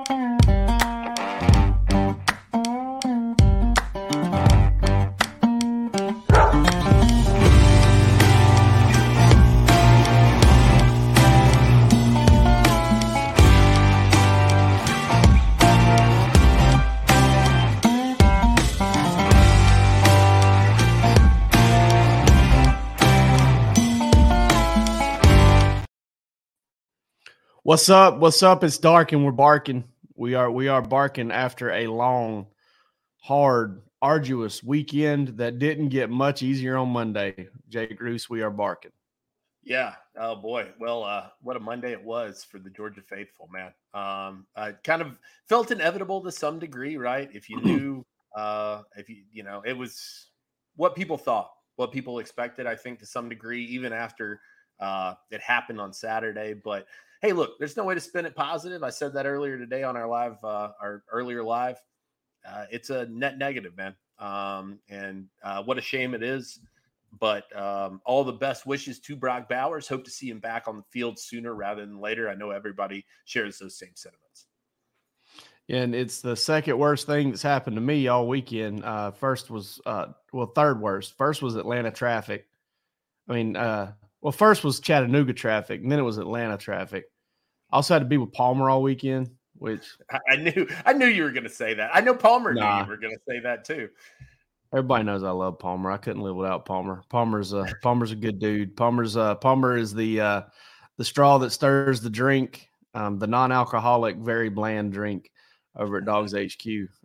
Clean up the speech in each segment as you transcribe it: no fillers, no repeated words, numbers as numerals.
What's up? What's up? It's dark and we're barking. We are barking after a long, hard, arduous weekend that didn't get much easier on Monday. Jake Roos, we are barking. Yeah. Oh boy. Well, what a Monday it was for the Georgia faithful, man. I kind of felt inevitable to some degree, right? If you knew, it was what people thought, what people expected, I think to some degree, even after it happened on Saturday. But hey, look, there's no way to spin it positive. I said that earlier today on our earlier live. It's a net negative, man. And what a shame it is. But all the best wishes to Brock Bowers. Hope to see him back on the field sooner rather than later. I know everybody shares those same sentiments. And it's the second worst thing that's happened to me all weekend. Third worst. First was Atlanta traffic. First was Chattanooga traffic, and then it was Atlanta traffic. I also had to be with Palmer all weekend, which I knew you were going to say that. I know Palmer knew you were going to say that too. Everybody knows I love Palmer. I couldn't live without Palmer. Palmer's a good dude. Palmer is the straw that stirs the drink, the non-alcoholic, very bland drink over at Dogs HQ.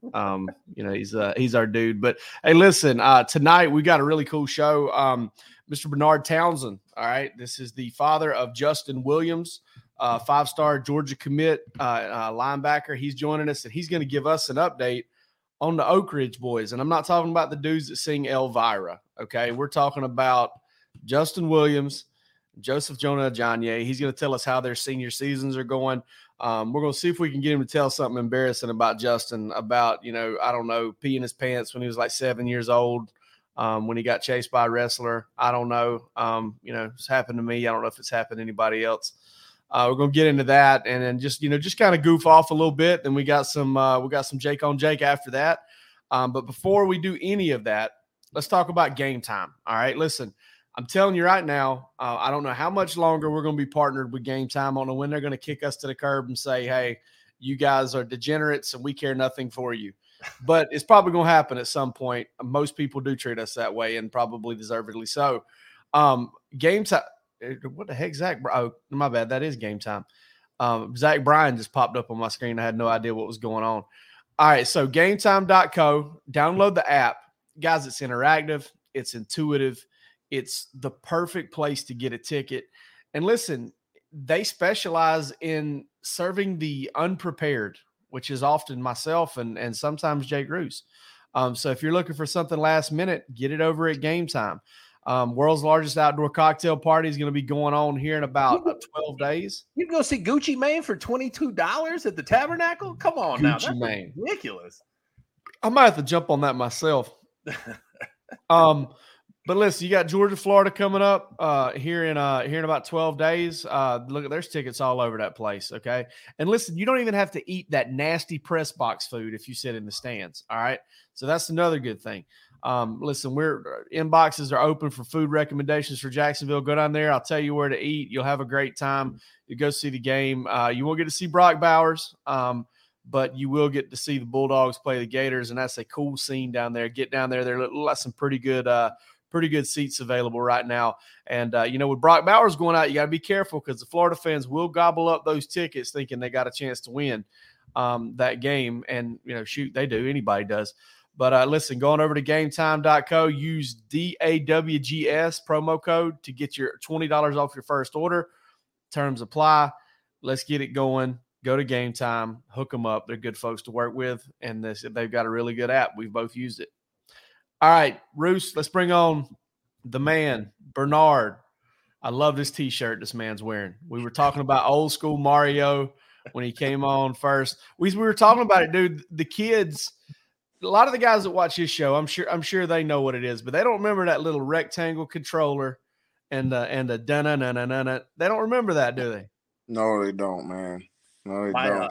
He's our dude. But hey, listen, tonight we got a really cool show. Mr. Bernard Townsend. All right, this is the father of Justin Williams, 5-star Georgia commit linebacker. He's joining us, and he's going to give us an update on the Oak Ridge boys. And I'm not talking about the dudes that sing Elvira, okay? We're talking about Justin Williams, Joseph Jonah-Ajonye. He's going to tell us how their senior seasons are going. We're going to see if we can get him to tell something embarrassing about Justin, about, peeing his pants when he was like 7 years old, when he got chased by a wrestler. I don't know. It's happened to me. I don't know if it's happened to anybody else. We're going to get into that and then just kind of goof off a little bit. Then we got some Jake on Jake after that. But before we do any of that, let's talk about game time. All right, listen, I'm telling you right now, I don't know how much longer we're going to be partnered with Game Time. I don't know when they're going to kick us to the curb and say, hey, you guys are degenerates and we care nothing for you. But it's probably going to happen at some point. Most people do treat us that way, and probably deservedly so. Game time. What the heck, Zach? Oh, my bad. That is Game Time. Zach Bryan just popped up on my screen. I had no idea what was going on. All right, so gametime.co. Download the app. Guys, it's interactive. It's intuitive. It's the perfect place to get a ticket. And listen, they specialize in serving the unprepared, which is often myself and sometimes Jake Roos. So if you're looking for something last minute, get it over at Game Time. World's largest outdoor cocktail party is going to be going on here in about 12 days. You can go see Gucci Mane for $22 at the Tabernacle? Come on now. That's ridiculous. I might have to jump on that myself. But listen, you got Georgia, Florida coming up here in about 12 days. Look, there's tickets all over that place, okay? And listen, you don't even have to eat that nasty press box food if you sit in the stands, all right? So that's another good thing. Listen, inboxes are open for food recommendations for Jacksonville. Go down there. I'll tell you where to eat. You'll have a great time. You go see the game. You won't get to see Brock Bowers, but you will get to see the Bulldogs play the Gators, and that's a cool scene down there. Get down there. There are some pretty good seats available right now. And, with Brock Bowers going out, you got to be careful because the Florida fans will gobble up those tickets thinking they got a chance to win that game. And, shoot, they do. Anybody does. But listen, going over to gametime.co, use DAWGS promo code to get your $20 off your first order. Terms apply. Let's get it going. Go to Game Time. Hook them up. They're good folks to work with, and they've got a really good app. We've both used it. All right, Roos, let's bring on the man, Bernard. I love this T-shirt this man's wearing. We were talking about old school Mario when he came on first. We were talking about it, dude. The kids – a lot of the guys that watch his show, I'm sure they know what it is, but they don't remember that little rectangle controller and the da-na-na-na-na-na. They don't remember that, do they? No, they don't, man. No, they don't.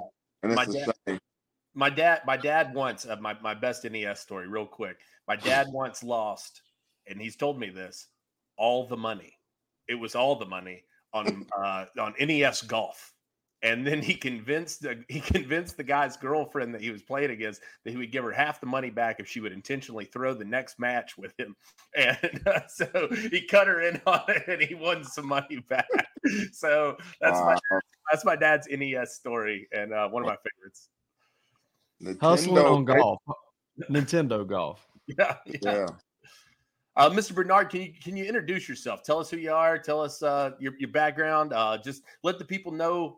and My it's a dad, shame. my dad once my best NES story, real quick. My dad once lost, and he's told me this, all the money. It was all the money on NES Golf. And then he convinced the guy's girlfriend that he was playing against that he would give her half the money back if she would intentionally throw the next match with him. And so he cut her in on it, and he won some money back. So that's my dad's NES story, and one of my favorites. Hustling on golf, Nintendo golf. Yeah. Mr. Bernard, can you introduce yourself? Tell us who you are. Tell us your background. Just let the people know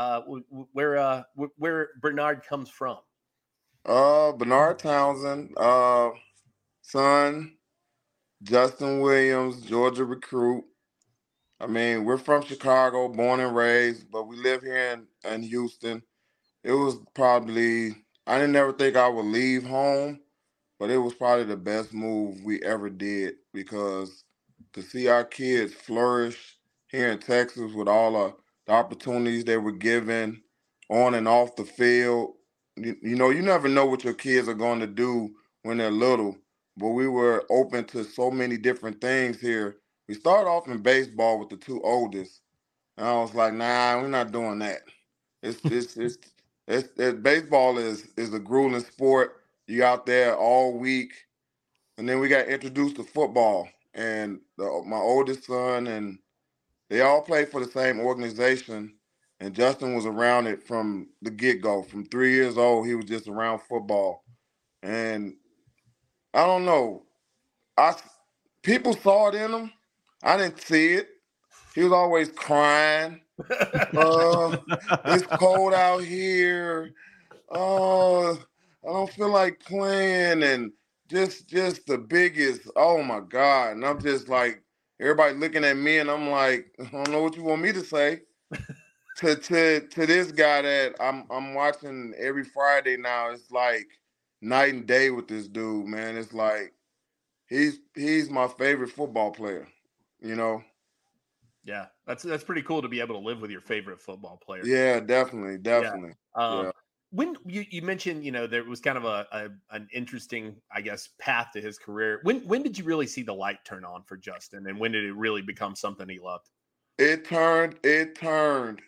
where Bernard comes from. Bernard Townsend, son, Justin Williams, Georgia recruit. I mean, we're from Chicago, born and raised, but we live here in Houston. It was probably, I didn't ever think I would leave home, but it was probably the best move we ever did, because to see our kids flourish here in Texas with all the opportunities they were given on and off the field, you never know what your kids are going to do when they're little, but we were open to so many different things here. We started off in baseball with the two oldest, and I was like, nah, we're not doing that. Baseball is a grueling sport. You out there all week, and then we got introduced to football, and my oldest son, and they all played for the same organization, and Justin was around it from the get-go. From 3 years old, he was just around football, and I don't know, people saw it in him. I didn't see it. He was always crying. It's cold out here. I don't feel like playing, and just the biggest, oh my God. And I'm just like, everybody looking at me, and I'm like, I don't know what you want me to say. to this guy that I'm watching every Friday now, it's like night and day with this dude, man. It's like he's my favorite football player, you know. Yeah, that's pretty cool to be able to live with your favorite football player. Yeah, definitely. Yeah. When you mentioned, there was kind of an interesting, I guess, path to his career. When did you really see the light turn on for Justin, and when did it really become something he loved? It turned.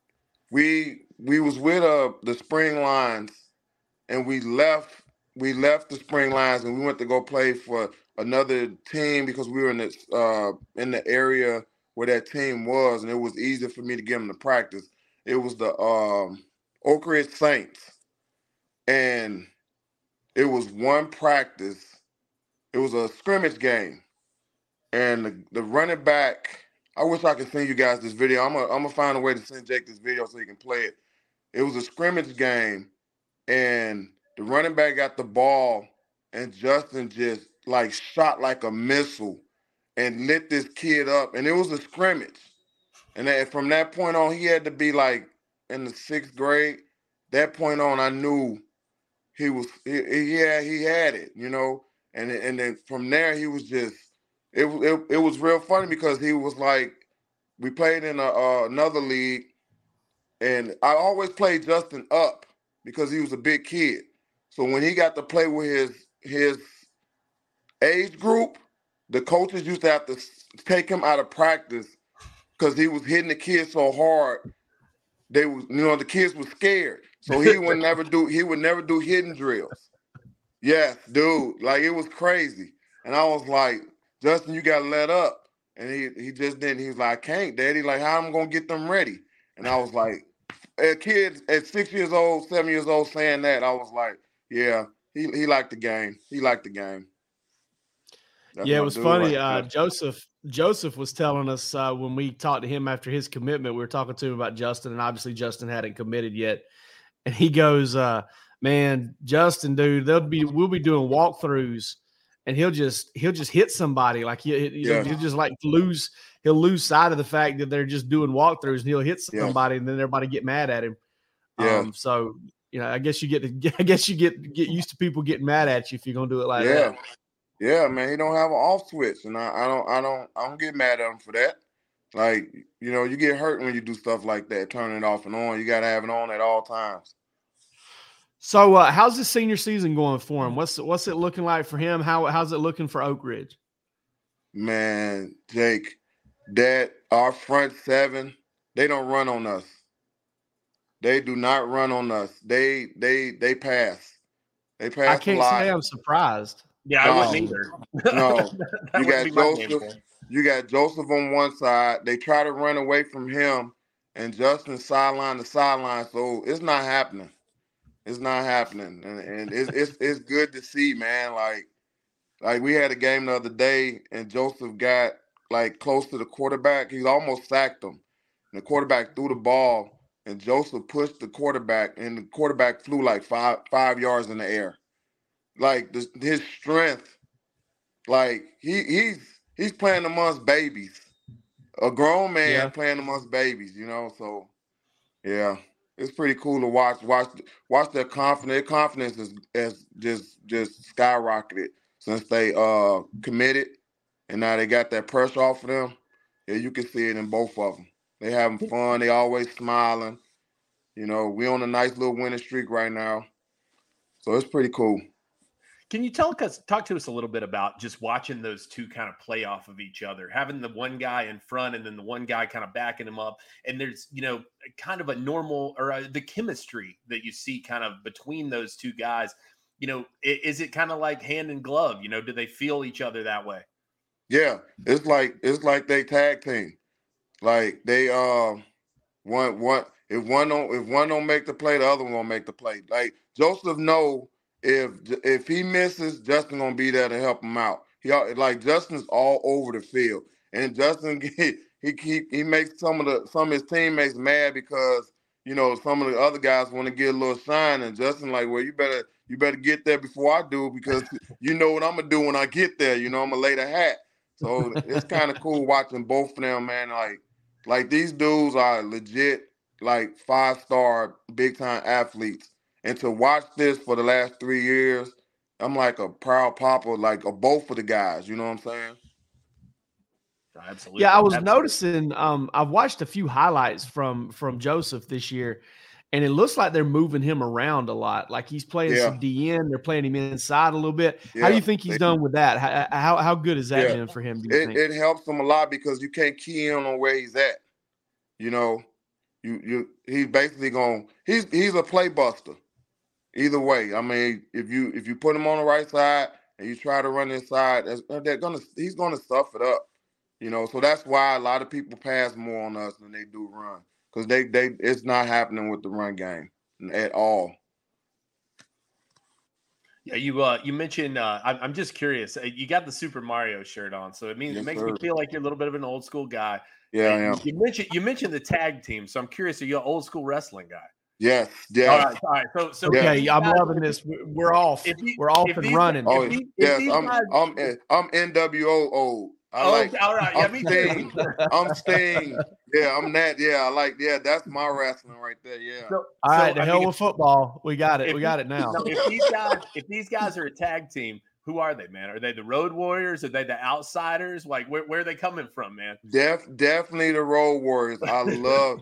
We was with the Spring Lions, and we left the Spring Lions, and we went to go play for another team because we were in the area where that team was, and it was easy for me to get them to practice. It was the Oak Ridge Saints, and it was one practice. It was a scrimmage game, and the running back. I wish I could send you guys this video. I'm gonna find a way to send Jake this video so he can play it. It was a scrimmage game, and the running back got the ball, and Justin just like shot like a missile and lit this kid up, and it was a scrimmage. And from that point on, he had to be like in the 6th grade. That point on, I knew he had it, And then from there, he was just it was real funny because he was like, we played in another league, and I always played Justin up because he was a big kid. So when he got to play with his age group, the coaches used to have to take him out of practice because he was hitting the kids so hard. The kids were scared. So he would never do hitting drills. Yes, dude, like it was crazy. And I was like, Justin, you gotta let up. And he just didn't. He was like, I can't, Daddy. Like, how am I gonna get them ready? And I was like, a kid at 6 years old, 7 years old saying that, I was like, yeah, he liked the game. He liked the game. That's it was funny. Joseph was telling us when we talked to him after his commitment, we were talking to him about Justin, and obviously Justin hadn't committed yet. And he goes, man, Justin, dude, we'll be doing walkthroughs, and he'll just hit somebody. Like he'll just like he'll lose sight of the fact that they're just doing walkthroughs, and he'll hit somebody, and then everybody get mad at him. Yeah. So I guess you get used to people getting mad at you if you're gonna do it like that. Yeah, man, he don't have an off switch, and I don't get mad at him for that. Like, you get hurt when you do stuff like that, turn it off and on. You gotta have it on at all times. So how's the senior season going for him? What's it looking like for him? How's it looking for Oak Ridge? Man, Jake, that our front seven, they don't run on us. They do not run on us. They pass. They pass I can't a lot. say I'm surprised. Yeah, I wouldn't either. No, That you wouldn't got be my game Joseph. plan. You got Joseph on one side. They try to run away from him, and Justin sideline to sideline. So it's not happening. It's not happening, and it's good to see, man. Like we had a game the other day, and Joseph got like close to the quarterback. He almost sacked him. And the quarterback threw the ball, and Joseph pushed the quarterback, and the quarterback flew like five yards in the air. Like his strength, like he's playing amongst babies. A grown man playing amongst babies, you know. So yeah, it's pretty cool to watch their confidence. Their confidence has just skyrocketed since they committed, and now they got that pressure off of them. Yeah, you can see it in both of them. They having fun. They always smiling. You know, we on a nice little winning streak right now, so it's pretty cool. Can you talk to us a little bit about just watching those two kind of play off of each other, having the one guy in front and then the one guy kind of backing him up, and there's kind of a normal or the chemistry that you see kind of between those two guys. Is it kind of like hand in glove? Do they feel each other that way? Yeah, it's like they tag team. Like they one if one don't make the play, the other one won't make the play. Like Joseph know if he misses, Justin gonna be there to help him out. Justin's all over the field, and Justin he makes some of his teammates mad because some of the other guys want to get a little shine, and Justin like, well, you better get there before I do, because you know what I'm gonna do when I get there. I'm gonna lay the hat. So it's kind of cool watching both of them, man. Like these dudes are legit, like 5-star big time athletes. And to watch this for the last 3 years, I'm like a proud papa, like of both of the guys. You know what I'm saying? Absolutely. Yeah, I was noticing. I've watched a few highlights from Joseph this year, and it looks like they're moving him around a lot. Like he's playing some DN. They're playing him inside a little bit. Yeah, how do you think he's done with that? How good has that been for him? Do you think it helps him a lot because you can't key in on where he's at? He's basically he's a play buster. Either way, I mean, if you put him on the right side and you try to run inside, he's gonna stuff it up. So that's why a lot of people pass more on us than they do run, because it's not happening with the run game at all. Yeah, you mentioned. I'm just curious. You got the Super Mario shirt on, so it makes me feel like you're a little bit of an old school guy. Yeah, I am. You mentioned the tag team, so I'm curious. Are you an old school wrestling guy? Yes. All right. So okay, I'm loving this. We're off. We're off and running. Yes, I'm NWO old. All right. Yeah, I'm Sting. I'm Sting. Yeah, I'm that. Yeah, that's my wrestling right there. Yeah. All right, the hell with football. We got it. We got it now. If these guys are a tag team, who are they, man? Are they the Road Warriors? Are they the Outsiders? Like, where are they coming from, man? Definitely the Road Warriors. I love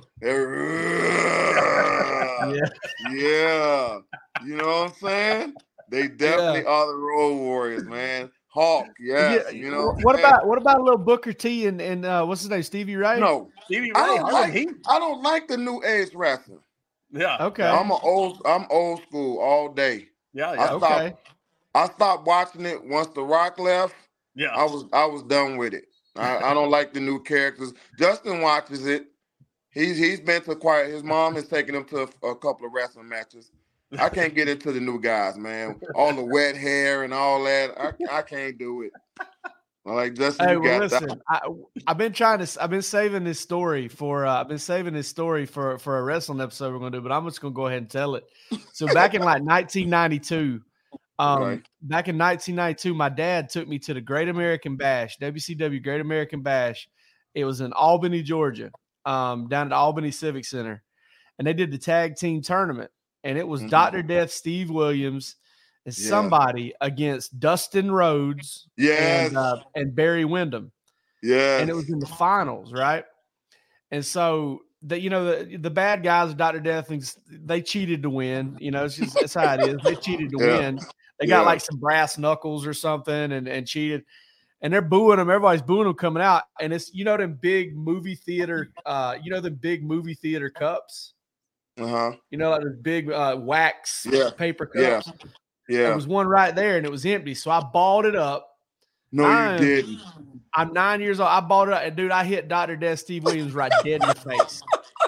yeah. You know what I'm saying? They definitely are the Road Warriors, man. Hawk, yes. What about a little Booker T and what's his name, Stevie Ray? No, Stevie Ray. I don't like the new age wrestling. Yeah. Okay. I'm old school all day. Yeah. I stopped watching it once The Rock left. Yeah. I was done with it. I don't like the new characters. Justin watches it. He's been to quite. His mom has taken him to a couple of wrestling matches. I can't get into the new guys, man. All the wet hair and all that. I can't do it. I like Justin. Hey, well, listen. I've been saving this story for a wrestling episode we're gonna do, but I'm just gonna go ahead and tell it. So back in like 1992. Back in 1992, my dad took me to the Great American Bash, WCW Great American Bash. It was in Albany, Georgia, down at the Albany Civic Center. And they did the tag team tournament. And it was Dr. Death, Steve Williams, and somebody against Dustin Rhodes and Barry Windham. Yeah. And it was in the finals, right? And so the bad guys of Dr. Death, they cheated to win. That's how it is. They cheated to win. They got like some brass knuckles or something and cheated. And they're booing them. Everybody's booing them coming out. And it's, them big movie theater, the big movie theater cups. Uh-huh. Like the big wax paper cups. Yeah. There was one right there and it was empty. So I balled it up. No, you didn't. I'm 9 years old. I balled it up. And dude, I hit Dr. Death Steve Williams right dead in the face.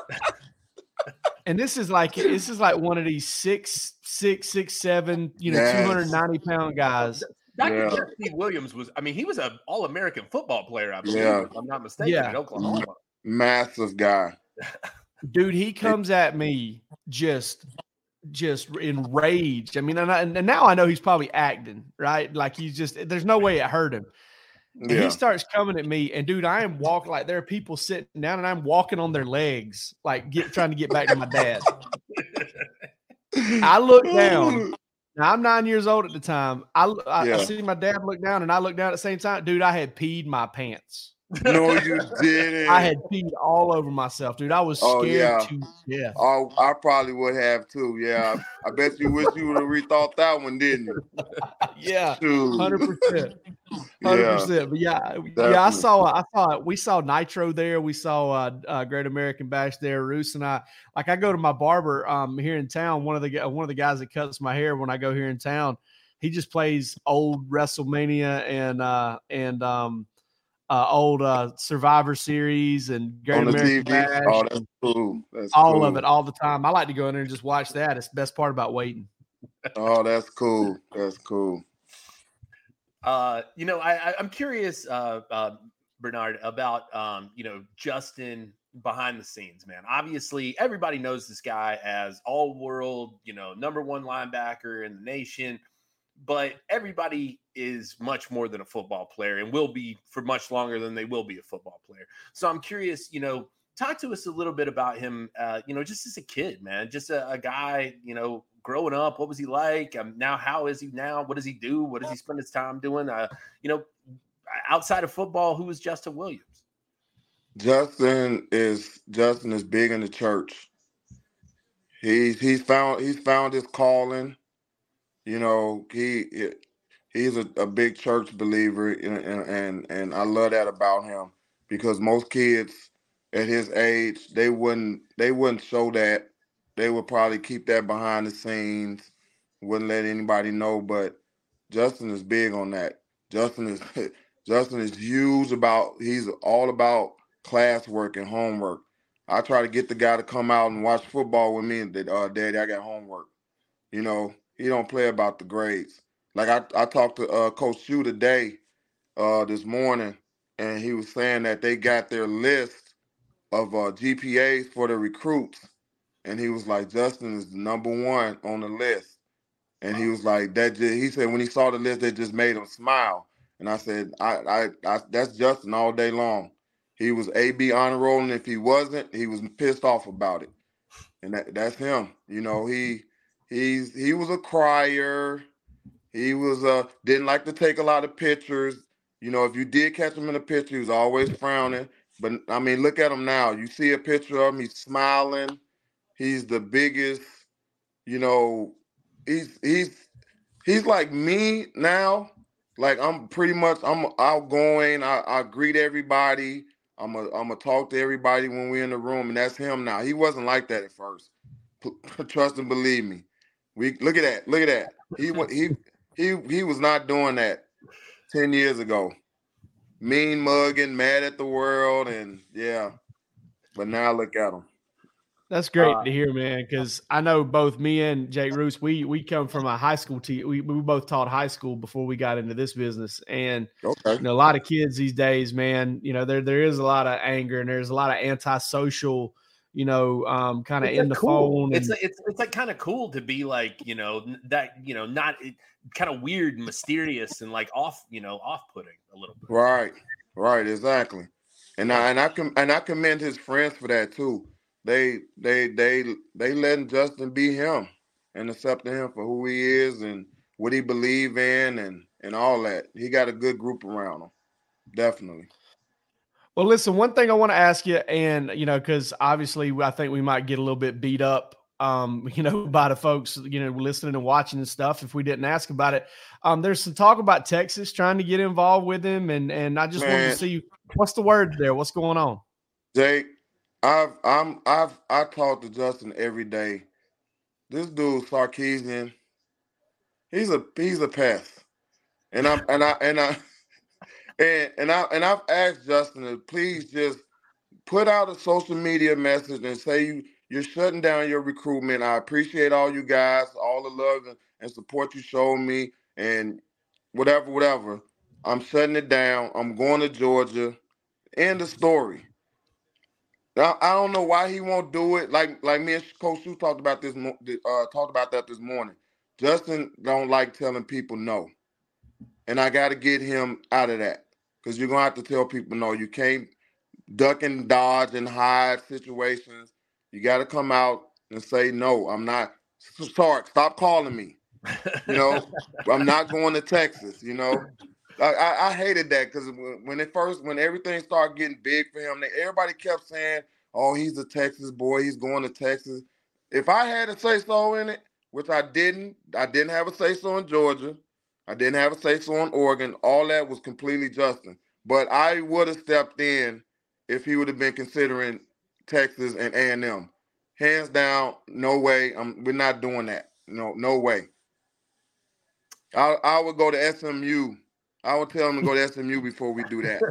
And this is like one of these 6'7", 290-pound guys. Dr. Death Steve Williams he was an All-American football player, I believe, if I'm not mistaken, in Oklahoma. Massive guy. Dude, he comes at me just enraged. And now I know he's probably acting, right? Like there's no way it hurt him. Yeah. He starts coming at me, and dude, I am walking like there are people sitting down, and I'm walking on their legs, like trying to get back to my dad. I look down. Now, I'm 9 years old at the time. I see my dad look down, and I look down at the same time. Dude, I had peed my pants. No, you didn't. I had peed all over myself, dude. I was scared to death. Oh, I probably would have too. Yeah, I bet you wish you would have rethought that one, didn't you? Yeah, 100%. 100%. But we saw Nitro there. We saw Great American Bash there. Roos and I go to my barber here in town. One of the guys that cuts my hair when I go here in town. He just plays old WrestleMania and old Survivor Series and Great American Bash. Oh, that's cool. That's all cool. of it all the time. I like to go in there and just watch that. It's the best part about waiting. Oh, that's cool. That's cool. I'm curious, Bernard, about Justin behind the scenes, man. Obviously, everybody knows this guy as all-world, number one linebacker in the nation. But everybody is much more than a football player and will be for much longer than they will be a football player. So I'm curious, talk to us a little bit about him, just as a kid, man, just a guy, growing up. What was he like? Now, how is he now? What does he do? What does he spend his time doing? Outside of football, who is Justin Williams? Justin is big in the church. He's found his calling. He's a big church believer, and I love that about him, because most kids at his age, they wouldn't show that. They would probably keep that behind the scenes, wouldn't let anybody know. But Justin is big on that. Justin is huge he's all about classwork and homework. I try to get the guy to come out and watch football with me, and Daddy, I got homework. He don't play about the grades. Like I talked to Coach Shue today, this morning, and he was saying that they got their list of GPAs for the recruits, and he was like, Justin is the number one on the list, and he was like he said when he saw the list, that just made him smile, and I said, I that's Justin all day long. He was AB honor rolling. If he wasn't, he was pissed off about it, and that's him. He was a crier. He was didn't like to take a lot of pictures. If you did catch him in a picture, he was always frowning. But look at him now. You see a picture of him, he's smiling. He's the biggest, he's like me now. Like I'm outgoing. I greet everybody. I'm a talk to everybody when we're in the room, and that's him now. He wasn't like that at first. Trust and believe me. Look at that. He was not doing that 10 years ago. Mean mugging, mad at the world, and yeah. But now look at him. That's great to hear, man, because I know both me and Jake Roos, we come from a high school team. We both taught high school before we got into this business. And a lot of kids these days, man, there is a lot of anger and there's a lot of antisocial kind of in the phone. It's like kind of cool to be like, that, not kind of weird and mysterious and like off-putting a little bit. Right. Exactly. And I commend his friends for that too. They letting Justin be him and accepting him for who he is and what he believe in and all that. He got a good group around him. Definitely. Well, listen, one thing I want to ask you, and because obviously I think we might get a little bit beat up, by the folks, listening and watching and stuff if we didn't ask about it. There's some talk about Texas trying to get involved with him, and I just wanted to see what's the word there, what's going on. Jake, I talk to Justin every day. This dude Sarkisian, he's a pest, and I've asked Justin to please just put out a social media message and say you're shutting down your recruitment. I appreciate all you guys, all the love and support you showed me, and whatever. I'm shutting it down. I'm going to Georgia. End of story. Now, I don't know why he won't do it. Like me and Coach Shu talked about this morning. Justin don't like telling people no, and I got to get him out of that because you're gonna have to tell people no. You can't duck and dodge and hide situations. You got to come out and say no. I'm not. Sark, stop calling me. I'm not going to Texas. I hated that because when everything started getting big for him, everybody kept saying, "Oh, he's a Texas boy. He's going to Texas." If I had a say so in it, which I didn't have a say so in Georgia. I didn't have a say so in Oregon. All that was completely Justin. But I would have stepped in if he would have been considering Texas and A&M. Hands down, no way. We're not doing that. No way. I would go to SMU. I would tell him to go to SMU before we do that.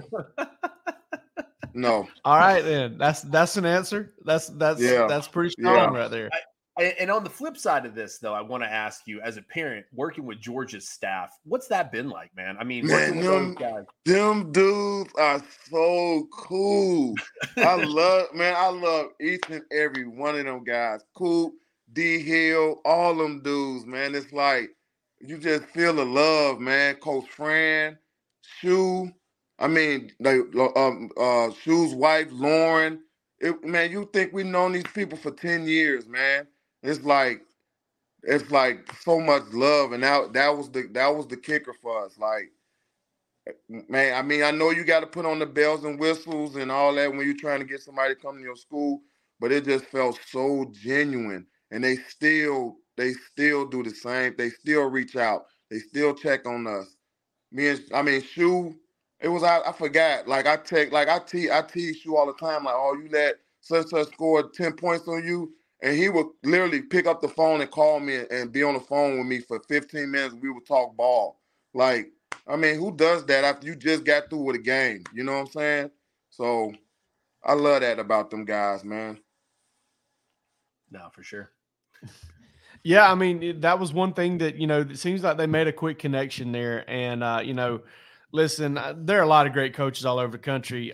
No. All right, then. That's an answer. That's pretty strong right there. And on the flip side of this, though, I want to ask you, as a parent working with Georgia's staff, what's that been like, man? I mean, them dudes are so cool. I love each and every one of them guys. Coop, D Hill, all them dudes, man. It's like you just feel the love, man. Coach Fran, Shu, Shu's wife, Lauren. Man, you think we've known these people for 10 years, man. It's like so much love, and that was the kicker for us. Like, man, I know you got to put on the bells and whistles and all that when you're trying to get somebody to come to your school, but it just felt so genuine. And they still do the same. They still reach out. They still check on us. Shu, it was I forgot. Like I tease Shu all the time. Like, oh, you let such scored 10 points on you. And he would literally pick up the phone and call me and be on the phone with me for 15 minutes. We would talk ball. Like, who does that after you just got through with a game? You know what I'm saying? So I love that about them guys, man. No, for sure. Yeah, that was one thing that, it seems like they made a quick connection there. And, listen, there are a lot of great coaches all over the country.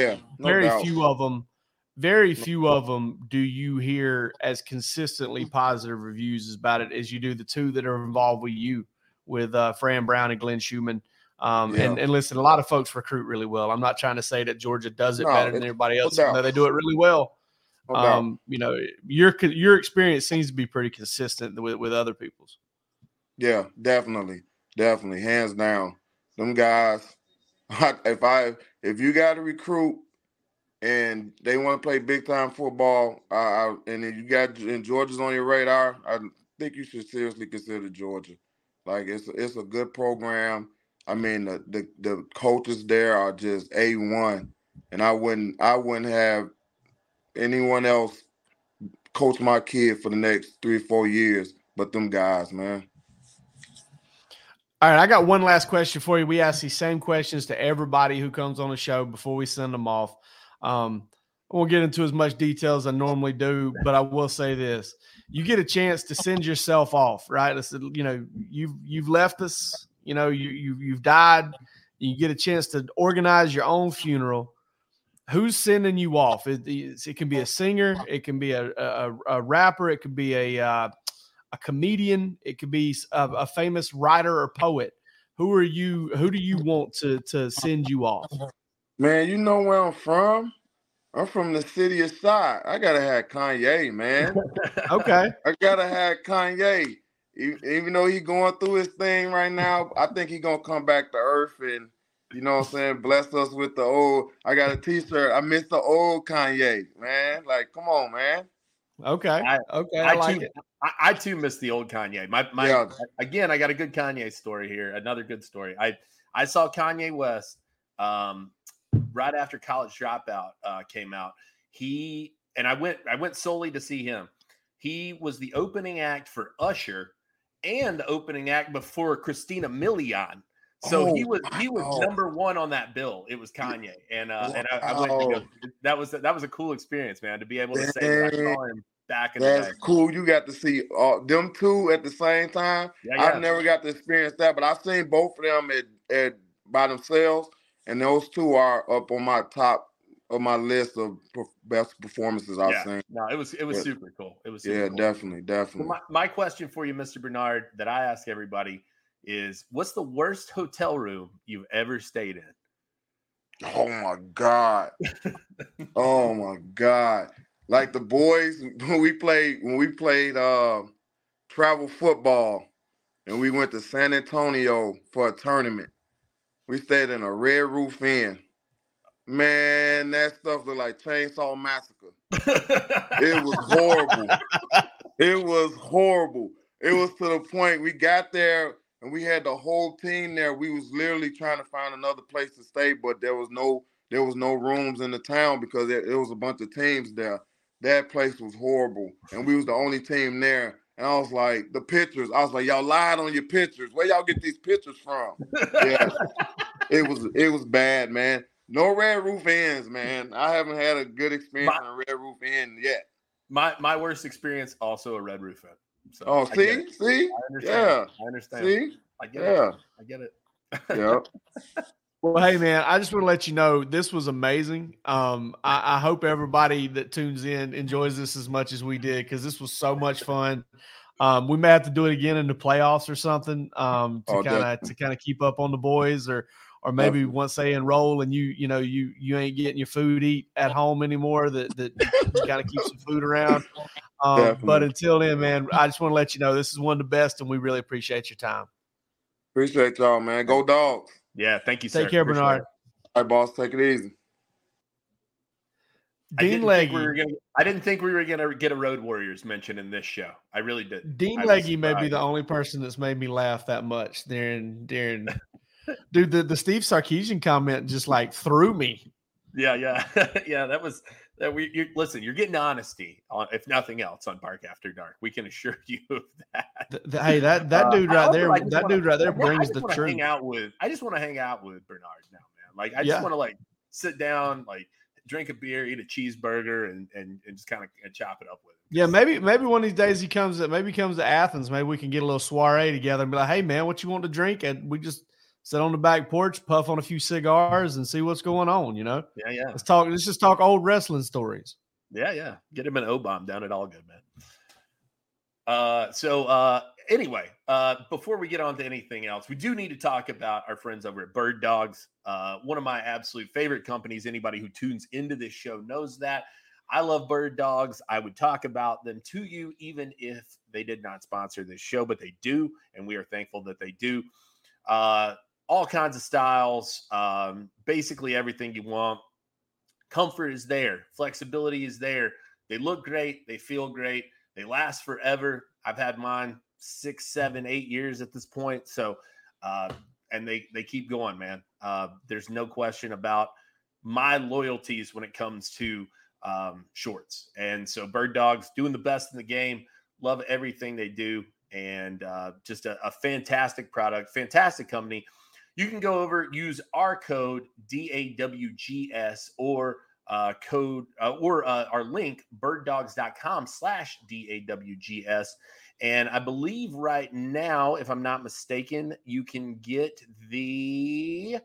Very few of them do you hear as consistently positive reviews about it as you do the two that are involved with you, with Fran Brown and Glenn Schumann. And listen, a lot of folks recruit really well. I'm not trying to say that Georgia does it better than everybody else. No, they do it really well. Your experience seems to be pretty consistent with other people's. Yeah, definitely, hands down. Them guys. If you got to recruit and they want to play big time football, and if you got Georgia's on your radar, I think you should seriously consider Georgia. Like it's a good program. The coaches there are just A1, and I wouldn't have anyone else coach my kid for the next 3 or 4 years but them guys, man. All right, I got one last question for you. We ask these same questions to everybody who comes on the show before we send them off. I won't get into as much detail as I normally do, but I will say this. You get a chance to send yourself off, right? You've left us, you've died. You get a chance to organize your own funeral. Who's sending you off? It can be a singer. It can be a rapper. It could be a comedian. It could be a famous writer or poet. Who do you want to send you off? Man, you know where I'm from? I'm from the city of Side. I gotta have Kanye, man. Okay. I gotta have Kanye. Even though he's going through his thing right now, I think he's gonna come back to earth, and You know what I'm saying? Blessed us with the old. I got a T-shirt. I miss the old Kanye, man. Like, come on, man. Okay. I like too, it. I too miss the old Kanye. Again, I got a good Kanye story here. Another good story. I saw Kanye West right after College Dropout came out. I went solely to see him. He was the opening act for Usher and the opening act before Christina Milian. So he was number one on that bill. It was Kanye, and I went to go. That was a cool experience, man, to be able to say that I saw him back in the day. That's cool. You got to see them two at the same time. Yeah. I've never got to experience that, but I've seen both of them at by themselves, and those two are up on my top of my list of best performances I've seen. No, it was super cool. It was super cool. Definitely. So my question for you, Mr. Bernard, that I ask everybody is, what's the worst hotel room you've ever stayed in? Oh my God. Oh my God. Like the boys, when we played travel football and we went to San Antonio for a tournament. We stayed in a Red Roof Inn. Man, that stuff looked like Chainsaw Massacre. It was horrible. It was horrible. It was to the point we got there and we had the whole team there. We was literally trying to find another place to stay, but there was no rooms in the town because it was a bunch of teams there. That place was horrible, and we was the only team there. And I was like, the pictures. I was like, y'all lied on your pictures. Where y'all get these pictures from? Yeah, it was bad, man. No Red Roof Inns, man. I haven't had a good experience in a Red Roof Inn yet. My worst experience also a Red Roof Inn. So, see, I understand. See, I get it. I get it. Yeah. Well, hey man, I just want to let you know this was amazing. I hope everybody that tunes in enjoys this as much as we did, because this was so much fun. We may have to do it again in the playoffs or something to kind of keep up on the boys, or maybe once they enroll and you ain't getting your food eat at home anymore, that you got to keep some food around. But until then, man, I just want to let you know this is one of the best, and we really appreciate your time. Appreciate y'all, man. Go Dogs. Yeah, thank you, sir. Take care, Bernard. All right, boss. Take it easy. Dean Legge. I didn't think we were gonna get a Road Warriors mention in this show. I really didn't. Dean Legge may be the only person that's made me laugh that much during dude, the Steve Sarkisian comment just like threw me. Yeah. That was that. Listen, you're getting honesty on, if nothing else, on Bark After Dark. We can assure you of that. Hey, that dude right there brings the truth. I just want to hang out with Bernard now, man. Like I just want to like sit down, like drink a beer, eat a cheeseburger, and just kind of chop it up with him. Yeah, maybe one of these days he comes to Athens. Maybe we can get a little soiree together and be like, hey man, what you want to drink? And we just sit on the back porch, puff on a few cigars, and see what's going on, you know? Yeah. Let's just talk old wrestling stories. Yeah. Get him an O-bomb down at All Good, man. Anyway, before we get on to anything else, we do need to talk about our friends over at Bird Dogs. One of my absolute favorite companies. Anybody who tunes into this show knows that. I love Bird Dogs. I would talk about them to you even if they did not sponsor this show, but they do, and we are thankful that they do. All kinds of styles, basically everything you want. Comfort is there. Flexibility is there. They look great. They feel great. They last forever. I've had mine 6, 7, 8 years at this point. So, and they keep going, man. There's no question about my loyalties when it comes to shorts. And so Bird Dogs doing the best in the game. Love everything they do. And just a fantastic product, fantastic company. You can go over, use our code DAWGS or our link birddogs.com/DAWGS. And I believe right now, if I'm not mistaken, you can get what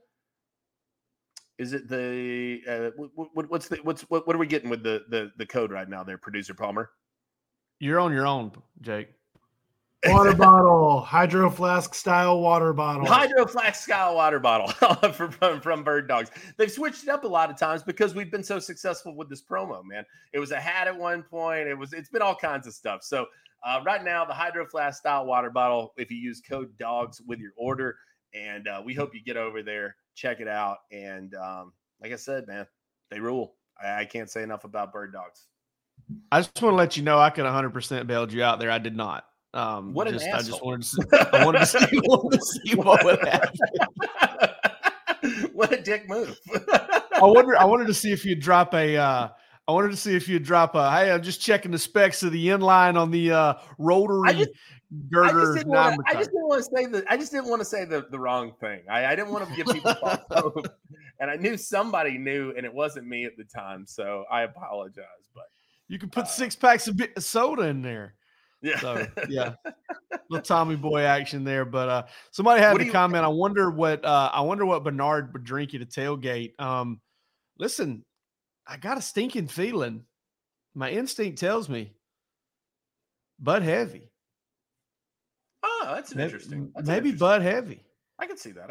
are we getting with the code right now there, producer Palmer? You're on your own, Jake. Water bottle, Hydro Flask style water bottle. Hydro Flask style water bottle from Bird Dogs. They've switched it up a lot of times because we've been so successful with this promo, man. It was a hat at one point. It's been all kinds of stuff. So right now, the Hydro Flask style water bottle, if you use code DOGS with your order, and we hope you get over there check it out. And like I said, man, they rule. I can't say enough about Bird Dogs. I just want to let you know I could 100% bailed you out there. I did not. What an asshole. I just wanted to see what would happen. What a dick move. I wanted to see if you'd drop a hey, I'm just checking the specs of the inline on the rotary girder. I just didn't want to say the wrong thing. I didn't want to give people false hope. And I knew somebody knew, and it wasn't me at the time. So I apologize. But you can put 6 packs of soda in there. Yeah. So, yeah. Little Tommy Boy action there. But somebody had to comment. I wonder what Bernard would drink at a tailgate. Listen, I got a stinking feeling. My instinct tells me Bud Heavy. Oh, that's interesting. Maybe Bud Heavy. I can see that.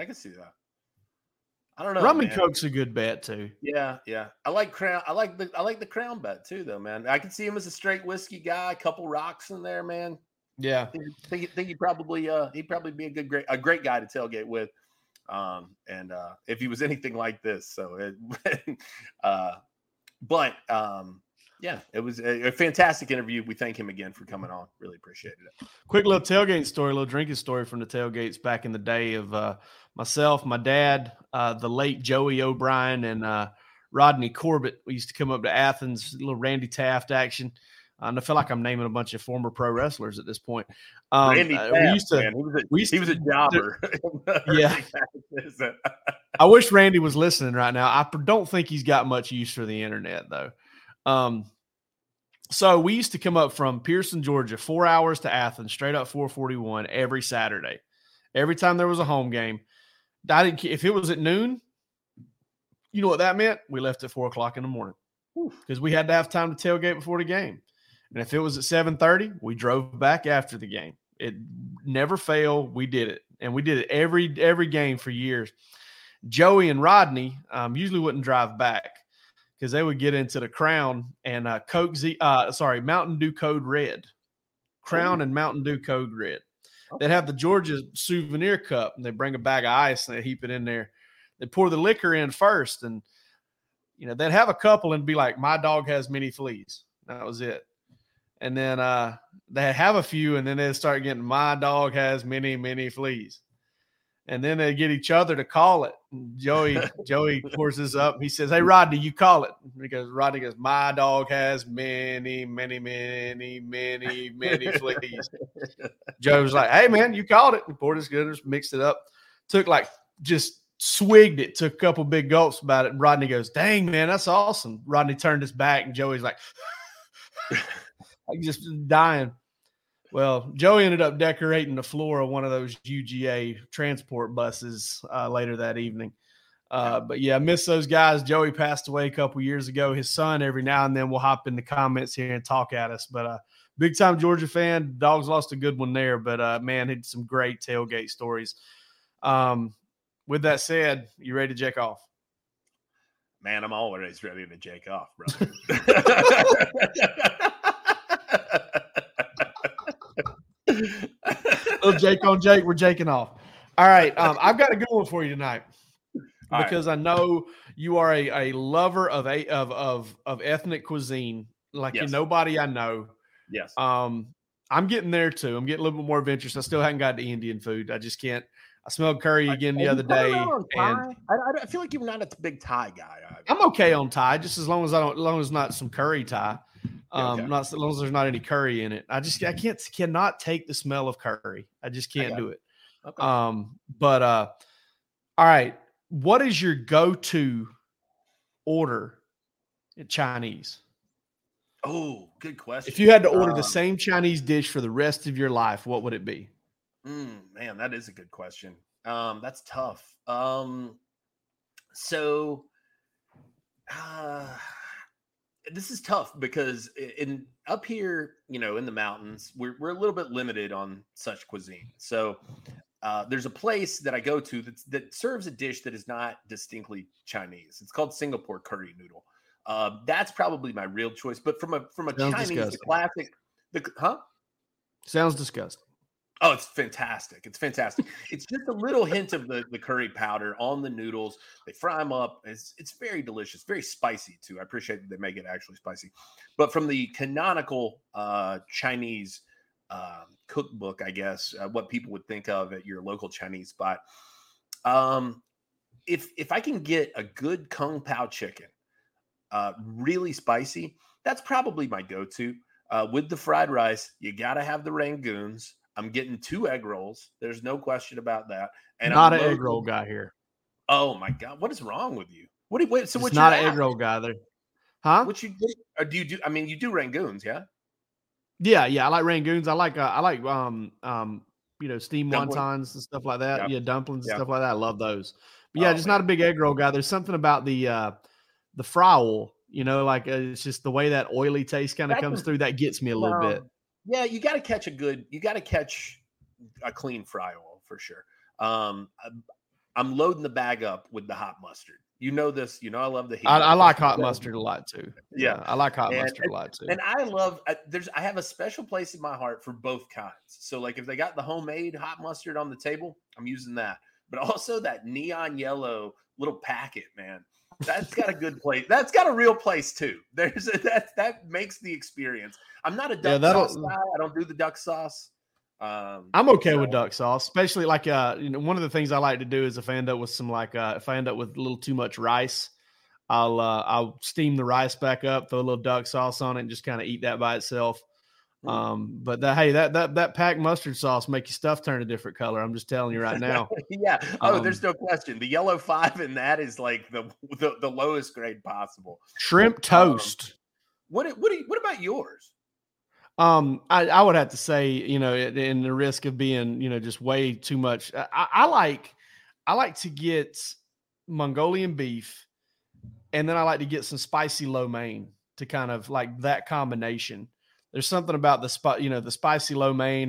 I don't know. Rum and Coke's a good bet too. Yeah. I like Crown. I like the Crown bet too, though, man. I can see him as a straight whiskey guy. A couple rocks in there, man. Yeah. Think he'd probably be a great guy to tailgate with. And if he was anything like this, so yeah, it was a fantastic interview. We thank him again for coming on. Really appreciated it. Quick little tailgate story, little drinking story from the tailgates back in the day of myself, my dad, the late Joey O'Brien, and Rodney Corbett. We used to come up to Athens, a little Randy Taft action. And I feel like I'm naming a bunch of former pro wrestlers at this point. Randy Taft, he was a jobber. Yeah. I wish Randy was listening right now. I don't think he's got much use for the internet, though. So we used to come up from Pearson, Georgia, 4 hours to Athens, straight up 441 every Saturday. Every time there was a home game, I didn't care if it was at noon. You know what that meant? We left at 4 o'clock in the morning because we had to have time to tailgate before the game. And if it was at 7:30, we drove back after the game. It never failed. We did it, and we did it every game for years. Joey and Rodney usually wouldn't drive back because they would get into the Crown and Mountain Dew Code Red. Crown and Mountain Dew Code Red. They'd have the Georgia souvenir cup, and they bring a bag of ice and they heap it in there. They pour the liquor in first, and they'd have a couple and be like, "My dog has many fleas." That was it. And then they have a few, and then they'd start getting, "My dog has many, many fleas." And then they get each other to call it. And Joey pours this up. He says, "Hey, Rodney, you call it." Rodney goes, "My dog has many, many, many, many, many fleas." Joe was like, "Hey, man, you called it." And poured his goodness, mixed it up. Just swigged it, took a couple big gulps about it. And Rodney goes, "Dang, man, that's awesome." Rodney turned his back, and Joey's like, I'm just dying. Well, Joey ended up decorating the floor of one of those UGA transport buses later that evening. But yeah, I miss those guys. Joey passed away a couple years ago. His son every now and then will hop in the comments here and talk at us. But big time Georgia fan. Dogs lost a good one there. But man, had some great tailgate stories. With that said, you ready to jack off? Man, I'm always ready to jack off, brother. Little Jake on Jake, we're jaking off. All right, I've got a good one for you tonight because I know you are a lover of ethnic cuisine, like nobody I know. Yes. I'm getting there too. I'm getting a little bit more adventurous. I still haven't got to Indian food. I just can't. I smelled curry again the other day, and I feel like you're not a big Thai guy. I'm okay on Thai, just as long as it's not some curry Thai. Not as long as there's not any curry in it. I cannot take the smell of curry. I just can't do it. Okay. All right. What is your go-to order in Chinese? Oh, good question. If you had to order the same Chinese dish for the rest of your life, what would it be? Man, that is a good question. That's tough. This is tough because up here, in the mountains, we're a little bit limited on such cuisine. So there's a place that I go to that serves a dish that is not distinctly Chinese. It's called Singapore curry noodle. That's probably my real choice. But from a Chinese, the classic, Sounds disgusting. Oh, it's fantastic. It's fantastic. It's just a little hint of the curry powder on the noodles. They fry them up. It's very delicious, very spicy too. I appreciate that they make it actually spicy. But from the canonical Chinese cookbook, I guess, what people would think of at your local Chinese spot. If I can get a good Kung Pao chicken, really spicy, that's probably my go-to. With the fried rice, you got to have the Rangoons. I'm getting 2 egg rolls. There's no question about that. And Not I'm an egg roll guy here. Oh my God, what is wrong with you? What do you wait? So It's what's not your an egg app? roll guy there, huh? What you do? Or do you do? I mean, you do Rangoons, yeah? Yeah. I like Rangoons. I like steamed Dumpling? wontons and stuff like that. Yep. Yeah, dumplings and Yep. stuff like that. I love those. But yeah, Oh, just man. not a big egg roll guy. There's something about the frowel, it's just the way that oily taste kind of That comes can- through. That gets me a little bit. Yeah, you got to catch a clean fry oil for sure. I'm loading the bag up with the hot mustard. You know this. You know I love the heat. I like hot mustard a lot too. Yeah. I like hot mustard a lot too. And I have a special place in my heart for both kinds. So like if they got the homemade hot mustard on the table, I'm using that. But also that neon yellow little packet, man. That's got a good place. That's got a real place too. That makes the experience. I'm not a duck sauce guy. I don't do the duck sauce. I'm okay with duck sauce, especially like one of the things I like to do is if I end up with if I end up with a little too much rice, I'll steam the rice back up, throw a little duck sauce on it, and just kind of eat that by itself. But that packed mustard sauce make your stuff turn a different color. I'm just telling you right now. Yeah. There's no question. The yellow 5 in that is like the lowest grade possible. Shrimp toast. What about yours? I would have to say, in the risk of being, just way too much. I like to get Mongolian beef, and then I like to get some spicy lo mein to kind of like that combination. There's something about the the spicy lo mein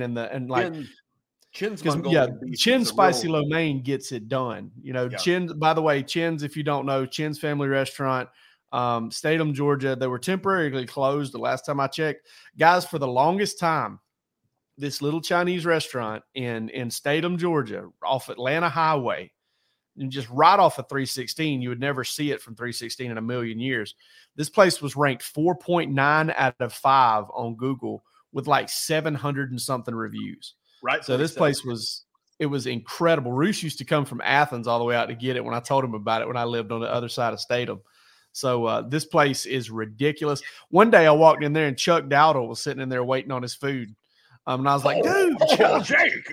Chin's Mongolian beef. Chin's spicy lo mein gets it done. Chin's, by the way, Chin's, if you don't know, Chin's Family Restaurant, Statham, Georgia. They were temporarily closed the last time I checked. Guys, for the longest time, this little Chinese restaurant in Statham, Georgia, off Atlanta Highway, and just right off of 316, you would never see it from 316 in a million years. This place was ranked 4.9 out of 5 on Google with like 700 and something reviews. Right. So this place was incredible. Roos used to come from Athens all the way out to get it when I told him about it when I lived on the other side of Statham. So this place is ridiculous. One day I walked in there and Chuck Dowdle was sitting in there waiting on his food. And I was like, dude, Chuck. Jake.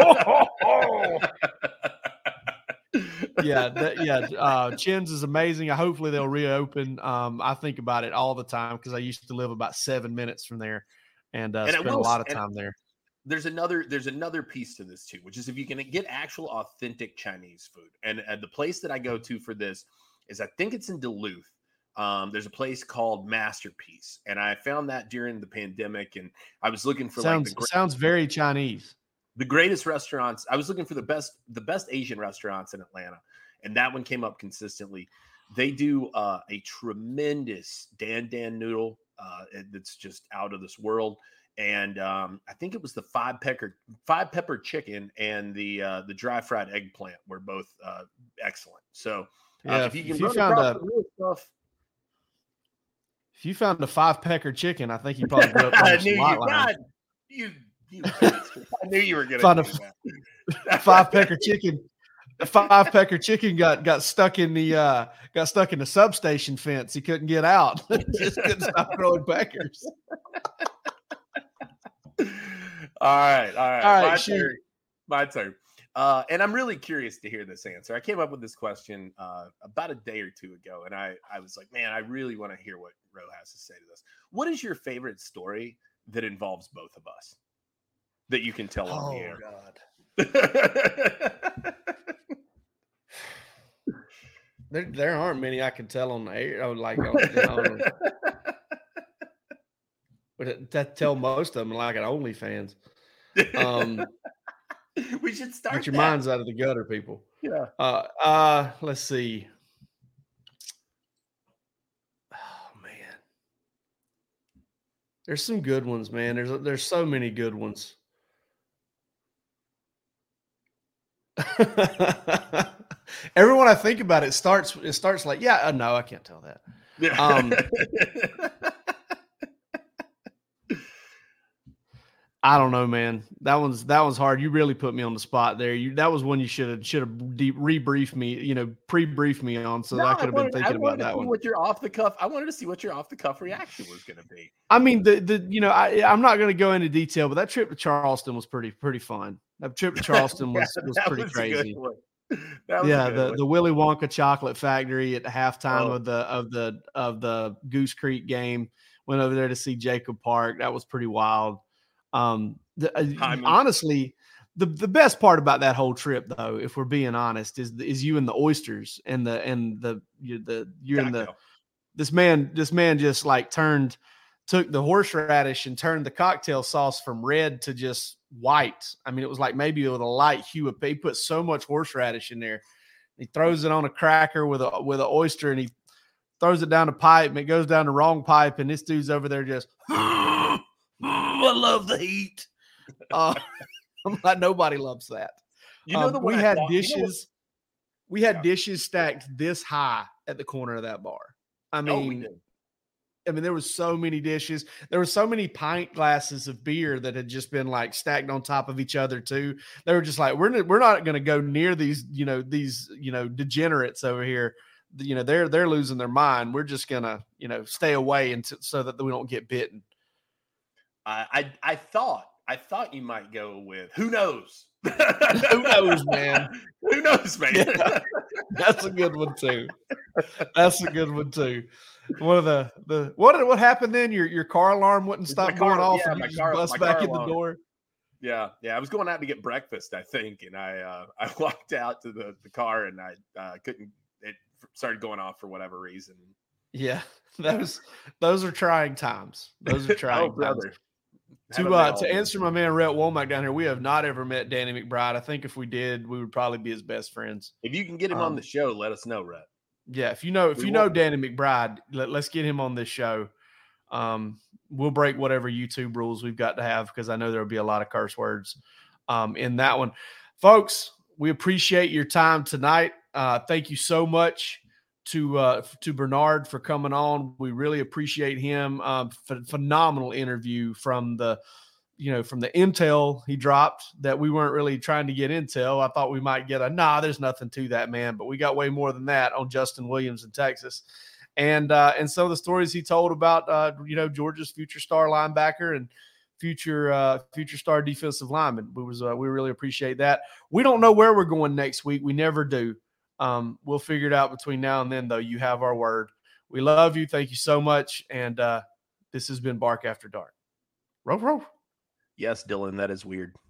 Chin's is amazing. Hopefully they'll reopen. I think about it all the time because I used to live about 7 minutes from there and spend a lot of time there. There's another piece to this too, which is if you can get actual authentic Chinese food. And the place that I go to for this is I think it's in Duluth. There's a place called Masterpiece, and I found that during the pandemic, and I was looking for sounds very Chinese. The greatest restaurants. I was looking for the best Asian restaurants in Atlanta, and that one came up consistently. They do a tremendous Dan noodle that's just out of this world, and I think it was the five pepper chicken and the dry fried eggplant were both excellent. So if you found a 5-pecker chicken, I think you probably grew up on I knew you. I knew you were going to do that. 5-pecker chicken. The 5-pecker chicken got stuck in the substation fence. He couldn't get out. Just couldn't stop growing peckers. All right. My turn. And I'm really curious to hear this answer. I came up with this question about a day or two ago, and I was like, man, I really want to hear what Ro has to say to this. What is your favorite story that involves both of us that you can tell on the air? God. There aren't many I can tell on the air. But tell most of them like at OnlyFans. We should start. Get your minds out of the gutter, people. Yeah. Let's see. Oh man, there's some good ones, man. There's so many good ones. Everyone I think about it starts like, yeah, no, I can't tell that. I don't know, man. That one's hard. You really put me on the spot there. That was one you should have rebriefed me, pre-briefed me on, so that I could have been thinking about that one. What your off the cuff? I wanted to see what your off the cuff reaction was going to be. I mean, I'm not going to go into detail, but that trip to Charleston was pretty fun. That trip to Charleston was pretty crazy. The Willy Wonka chocolate factory at the halftime of the Goose Creek game. Went over there to see Jacob Park. That was pretty wild. Honestly, the best part about that whole trip, though, if we're being honest, is you and the oysters and this man just like took the horseradish and turned the cocktail sauce from red to just white. I mean, it was like maybe with a light hue. He put so much horseradish in there. He throws it on a cracker with an oyster, and he throws it down the pipe, and it goes down the wrong pipe, and this dude's over there just. I love the heat. I'm like, nobody loves that. We had dishes. We had dishes stacked this high at the corner of that bar. I mean, there was so many dishes. There were so many pint glasses of beer that had just been like stacked on top of each other too. They were just like, we're not going to go near these degenerates over here. They're losing their mind. We're just gonna stay away so that we don't get bitten. I thought you might go with who knows? Who knows, man? Who knows, man? Yeah, that's a good one too. One of the what happened then? Your car alarm wouldn't stop going off, and you just bust back in the door. Yeah. I was going out to get breakfast, I think, and I walked out to the car, and I couldn't. It started going off for whatever reason. Yeah, those are trying times. Those are trying times. To answer my man Rhett Womack down here, we have not ever met Danny McBride. I think if we did, we would probably be his best friends. If you can get him on the show, let us know, Rhett. Yeah, if you know Danny McBride, let's get him on this show. We'll break whatever YouTube rules we've got to have, because I know there'll be a lot of curse words in that one. Folks, we appreciate your time tonight. Thank you so much to Bernard for coming on. We really appreciate him. Phenomenal interview from the intel he dropped that we weren't really trying to get intel. I thought we might get there's nothing to that, man, but we got way more than that on Justin Williams in Texas. And some of the stories he told about, Georgia's future star linebacker and future star defensive lineman. We really appreciate that. We don't know where we're going next week. We never do. We'll figure it out between now and then, though. You have our word. We love you. Thank you so much. And this has been Bark After Dark. Row, row. Yes, Dylan, that is weird.